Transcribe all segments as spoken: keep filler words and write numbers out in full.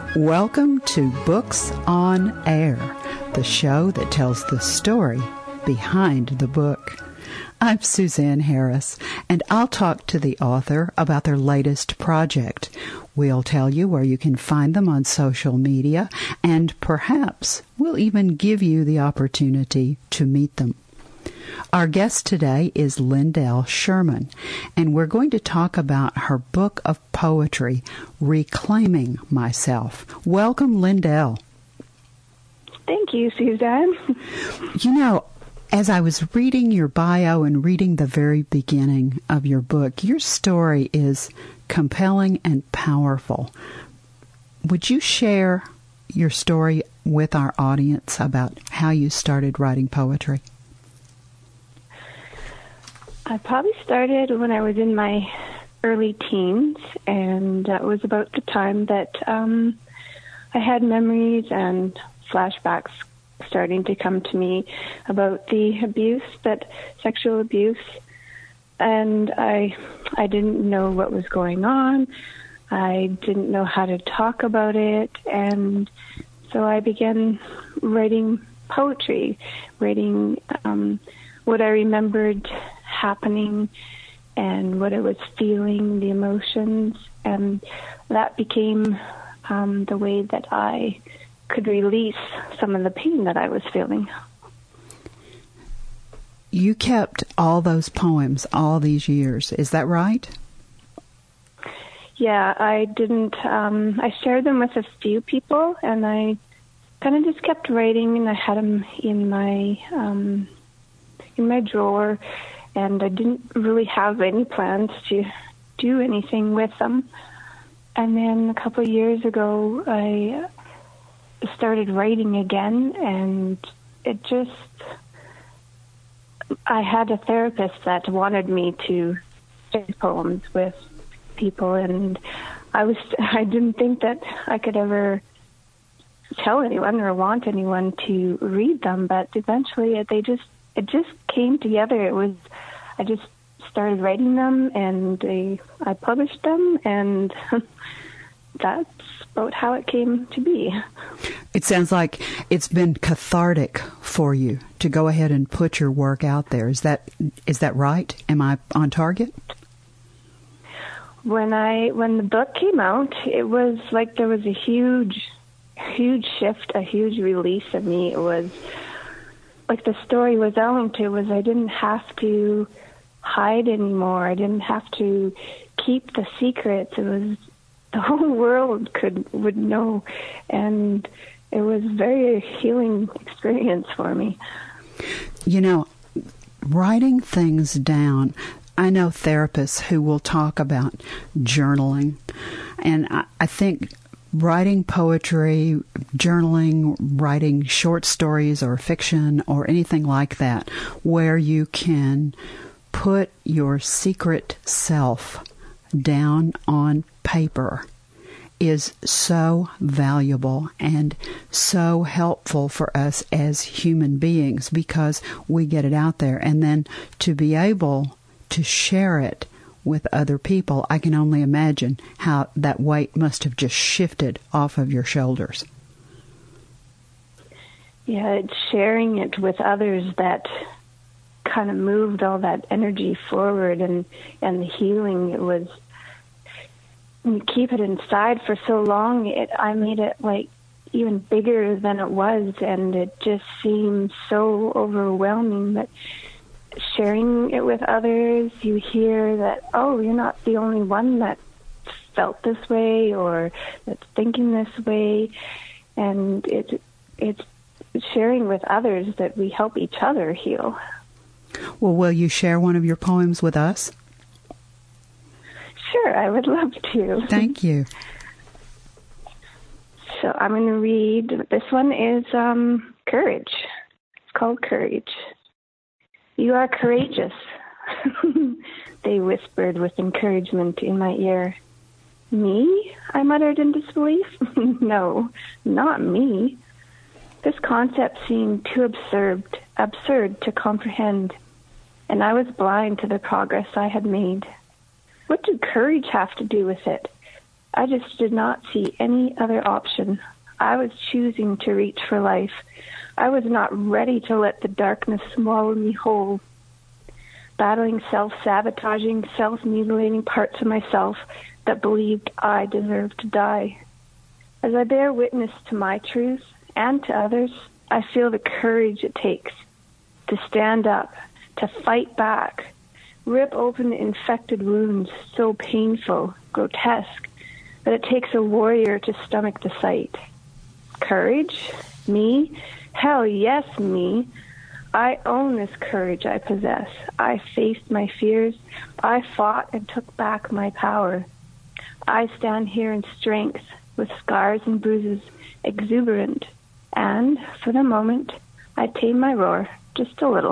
Welcome to Books on Air, the show that tells the story behind the book. I'm Suzanne Harris, and I'll talk to the author about their latest project. We'll tell you where you can find them on social media, and perhaps we'll even give you the opportunity to meet them. Our guest today is Lindell Sherman, and we're going to talk about her book of poetry, Reclaiming Myself. Welcome, Lindell. Thank you, Suzanne. You know, as I was reading your bio and reading the very beginning of your book, your story is compelling and powerful. Would you share your story with our audience about how you started writing poetry? I probably started when I was in my early teens, and that was about the time that um, I had memories and flashbacks starting to come to me about the abuse, that sexual abuse, and I, I didn't know what was going on. I didn't know how to talk about it, and so I began writing poetry, writing um, what I remembered happening and what I was feeling, the emotions, and that became um, the way that I could release some of the pain that I was feeling. You kept all those poems all these years, is that right? Yeah, I didn't, um, I shared them with a few people, and I kind of just kept writing, and I had them in my, um, in my drawer, and I didn't really have any plans to do anything with them. And then a couple of years ago, I started writing again, and it just, I had a therapist that wanted me to share poems with people, and I was, I didn't think that I could ever tell anyone or want anyone to read them, but eventually they just, it just came together. It was, I just started writing them, and they, I published them, and that's about how it came to be. It sounds like it's been cathartic for you to go ahead and put your work out there. Is that is that right? Am I on target? When I when the book came out, it was like there was a huge, huge shift, a huge release of me. It was like the story was owing to was I didn't have to hide anymore. I didn't have to keep the secrets. It was the whole world could would know, and it was a very healing experience for me. You know, writing things down, I know therapists who will talk about journaling, and I, I think writing poetry, journaling, writing short stories or fiction or anything like that, where you can put your secret self down on paper, is so valuable and so helpful for us as human beings, because we get it out there, and then to be able to share it with other people, I can only imagine how that weight must have just shifted off of your shoulders. Yeah, it's sharing it with others that kind of moved all that energy forward, and, and the healing. It was, when you keep it inside for so long, it I made it like even bigger than it was, and it just seemed so overwhelming. But sharing it with others, you hear that, oh, you're not the only one that felt this way or that's thinking this way, and it, it's sharing with others that we help each other heal. Well, will you share one of your poems with us? Sure, I would love to. Thank you. So I'm going to read, this one is um, Courage. It's called Courage. You are courageous, they whispered with encouragement in my ear. Me? I muttered in disbelief. No, not me. This concept seemed too absurd, absurd to comprehend, and I was blind to the progress I had made. What did courage have to do with it? I just did not see any other option. I was choosing to reach for life. I was not ready to let the darkness swallow me whole. Battling self-sabotaging, self-mutilating parts of myself that believed I deserved to die. As I bear witness to my truth and to others, I feel the courage it takes to stand up, to fight back, rip open infected wounds so painful, grotesque, that it takes a warrior to stomach the sight. Courage? Me? Hell yes, me. I own this courage I possess. I faced my fears. I fought and took back my power. I stand here in strength, with scars and bruises, exuberant, and, for the moment, I tame my roar just a little.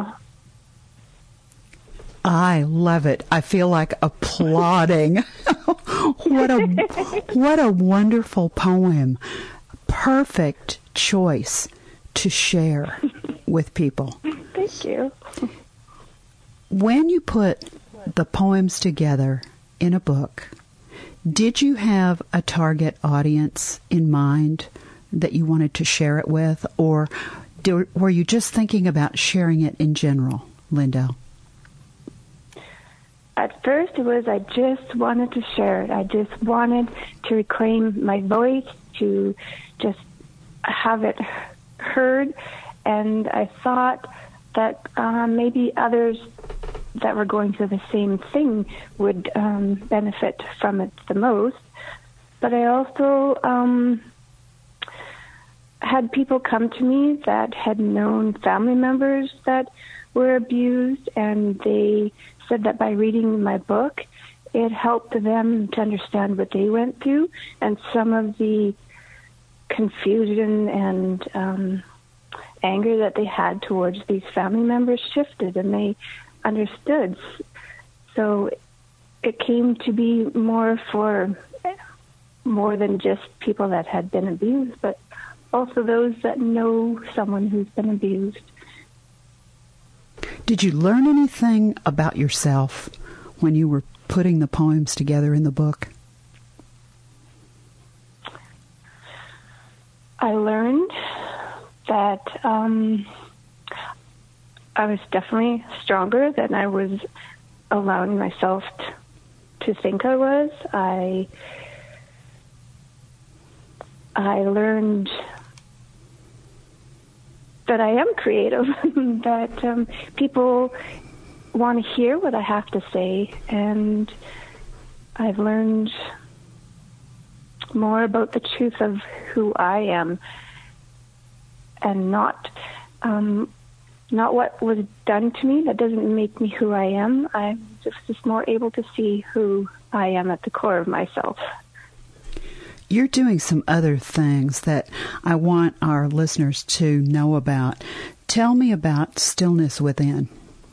I love it. I feel like applauding. What a what a wonderful poem. Perfect choice to share with people. Thank you. When you put the poems together in a book, did you have a target audience in mind that you wanted to share it with, or do, were you just thinking about sharing it in general, Lindell? At first, it was I just wanted to share it. I just wanted to reclaim my voice, to just have it heard, and I thought that uh, maybe others that were going through the same thing would um, benefit from it the most. But I also um, had people come to me that had known family members that were abused, and they said that by reading my book, it helped them to understand what they went through, and some of the confusion and um, anger that they had towards these family members shifted, and they understood. So it came to be more for more than just people that had been abused, but also those that know someone who's been abused. Did you learn anything about yourself when you were putting the poems together in the book? I learned that um, I was definitely stronger than I was allowing myself t- to think I was. I I learned that I am creative, that um, people want to hear what I have to say, and I've learned more about the truth of who I am, and not um, not what was done to me. That doesn't make me who I am. I'm just, just more able to see who I am at the core of myself. You're doing some other things that I want our listeners to know about. Tell me about Stillness Within.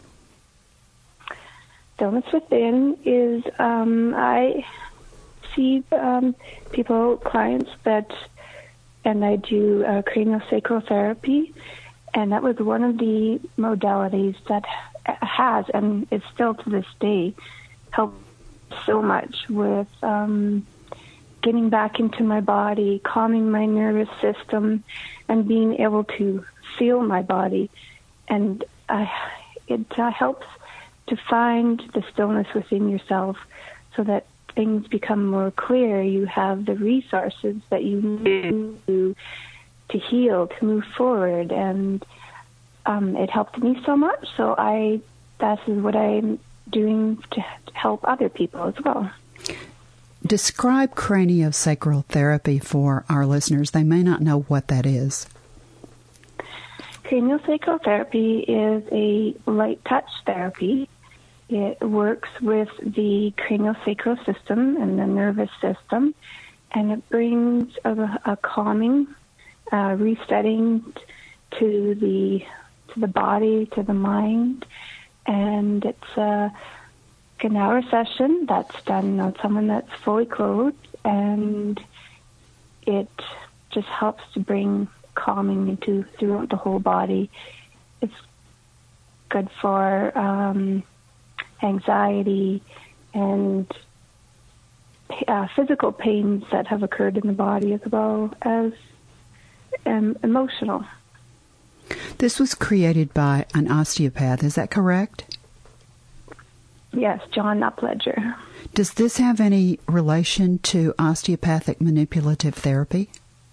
Stillness Within is, um, I see um, people, clients that, and I do uh, craniosacral therapy, and that was one of the modalities that has, and is still to this day, helped so much with um, getting back into my body, calming my nervous system, and being able to feel my body. And uh, it uh, helps to find the stillness within yourself so that things become more clear. You have the resources that you need to, to heal, to move forward. And um, it helped me so much. So I, that is what I'm doing to help other people as well. Describe craniosacral therapy for our listeners. They may not know what that is. Craniosacral therapy is a light touch therapy. It works with the craniosacral system and the nervous system, and it brings a, a calming, uh, resetting to the to the body, to the mind, and it's a an hour session that's done on someone that's fully clothed, and it just helps to bring calming into throughout the whole body. It's good for um, anxiety and uh, physical pains that have occurred in the body as well as um, emotional. This was created by an osteopath, is that correct? Yes, John Upledger. Does this have any relation to osteopathic manipulative therapy?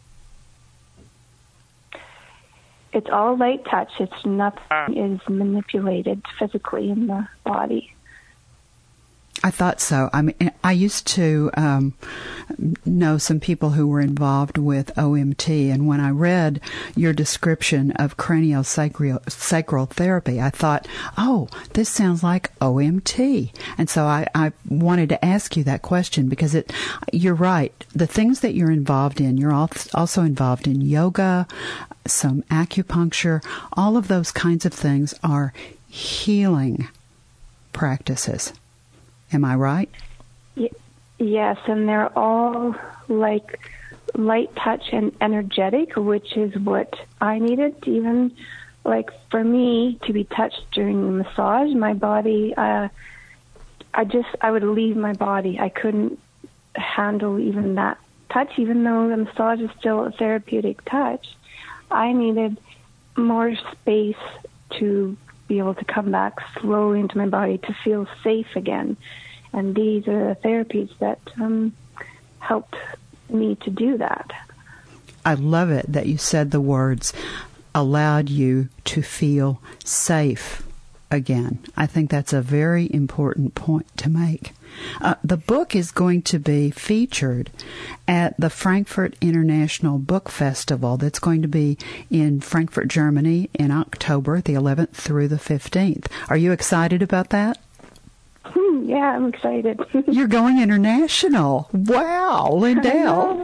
It's all light touch. It's nothing is manipulated physically in the body. I thought so. I mean, I used to um, know some people who were involved with O M T, and when I read your description of craniosacral therapy, I thought, oh, this sounds like O M T. And so I, I wanted to ask you that question because it. You're right. The things that you're involved in, you're also involved in yoga, some acupuncture. All of those kinds of things are healing practices. Am I right? Yes, and they're all like light touch and energetic, which is what I needed. Even like for me to be touched during the massage, my body, uh, I just, I would leave my body. I couldn't handle even that touch, even though the massage is still a therapeutic touch. I needed more space to be able to come back slowly into my body to feel safe again. And these are the therapies that um, helped me to do that. I love it that you said the words, allowed you to feel safe again. I think that's a very important point to make. Uh, the book is going to be featured at the Frankfurt International Book Festival that's going to be in Frankfurt, Germany in October, the eleventh through the fifteenth. Are you excited about that? Hmm, yeah, I'm excited. You're going international. Wow, Lindell.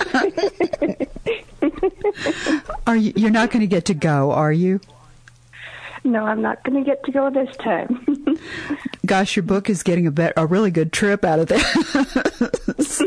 Are you, you're not going to get to go, are you? No, I'm not going to get to go this time. Gosh, your book is getting a, bet, a really good trip out of this.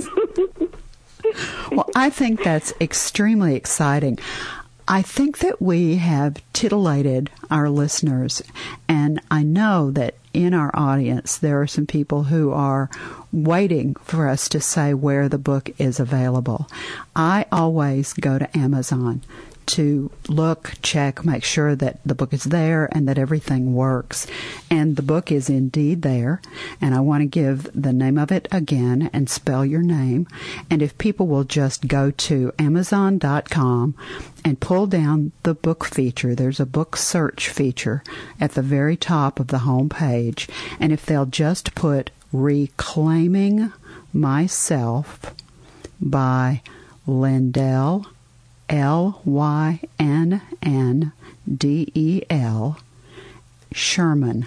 Well, I think that's extremely exciting. I think that we have titillated our listeners, and I know that in our audience there are some people who are waiting for us to say where the book is available. I always go to Amazon to look, check, make sure that the book is there and that everything works. And the book is indeed there. And I want to give the name of it again and spell your name. And if people will just go to amazon dot com and pull down the book feature, there's a book search feature at the very top of the home page. And if they'll just put Reclaiming Myself by Lindell, L Y N N D E L, Schuurman,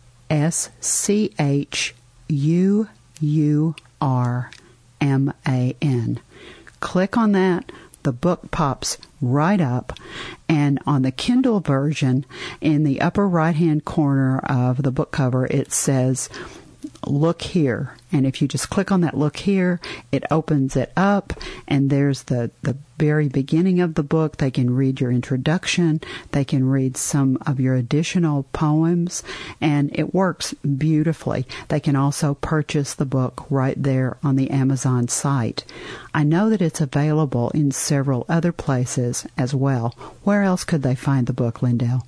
S C H U U R M A N. Click on that. The book pops right up, and on the Kindle version, in the upper right-hand corner of the book cover, it says, look here. And if you just click on that look here, it opens it up, and there's the, the very beginning of the book. They can read your introduction. They can read some of your additional poems, and it works beautifully. They can also purchase the book right there on the Amazon site. I know that it's available in several other places as well. Where else could they find the book, Lindell?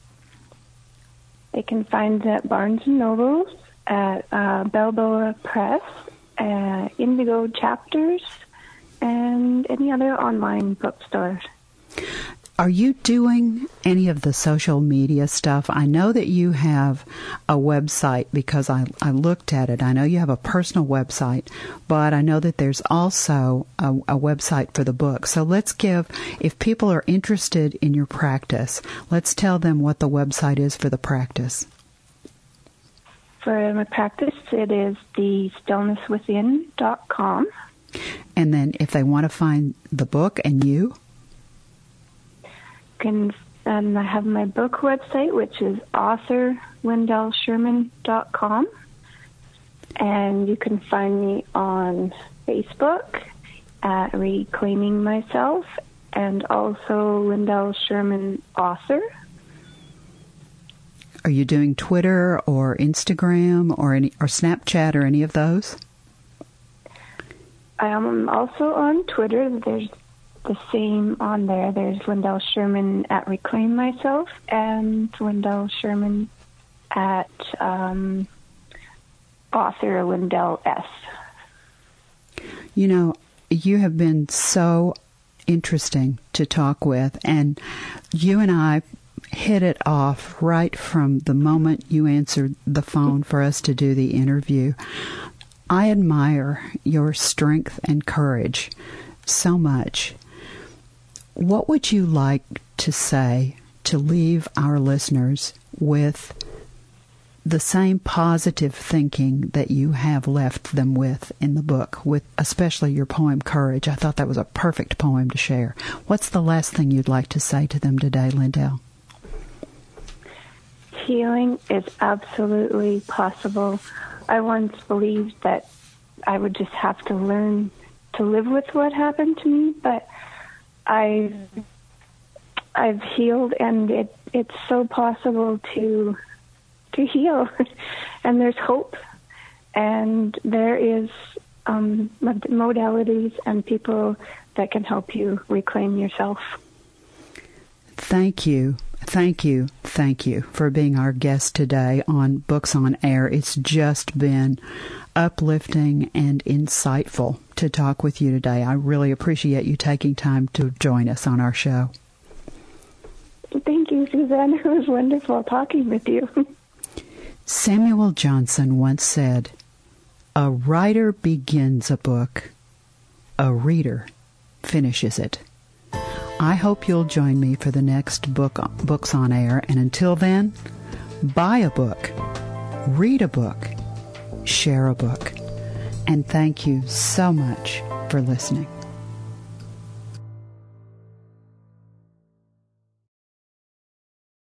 They can find it at Barnes and Noble, at uh, Balboa Press, uh, Indigo Chapters, and any other online bookstores. Are you doing any of the social media stuff? I know that you have a website because I, I looked at it. I know you have a personal website, but I know that there's also a, a website for the book. So let's give, if people are interested in your practice, let's tell them what the website is for the practice. For my practice, it is the stillness within dot com. And then if they want to find the book and you? Can, and I have my book website, which is author lindell schuurman dot com. And you can find me on Facebook at Reclaiming Myself, and also Lindell Schuurman Author. Are you doing Twitter or Instagram or any or Snapchat or any of those? I am also on Twitter. There's the same on there. There's Lindell Sherman at Reclaim Myself and Lindell Sherman at um, author Lindell S. You know, you have been so interesting to talk with, and you and I hit it off right from the moment you answered the phone for us to do the interview. I admire your strength and courage so much. What would you like to say to leave our listeners with the same positive thinking that you have left them with in the book, with especially your poem, Courage? I thought that was a perfect poem to share. What's the last thing you'd like to say to them today, Lindell? Healing is absolutely possible. I once believed that I would just have to learn to live with what happened to me, but I've, I've healed, and it, it's so possible to to heal. And there's hope, and there is um, modalities and people that can help you reclaim yourself. Thank you. Thank you. Thank you for being our guest today on Books on Air. It's just been uplifting and insightful to talk with you today. I really appreciate you taking time to join us on our show. Thank you, Suzanne. It was wonderful talking with you. Samuel Johnson once said, "A writer begins a book, a reader finishes it." I hope you'll join me for the next book, Books on Air. And until then, buy a book, read a book, share a book. And thank you so much for listening.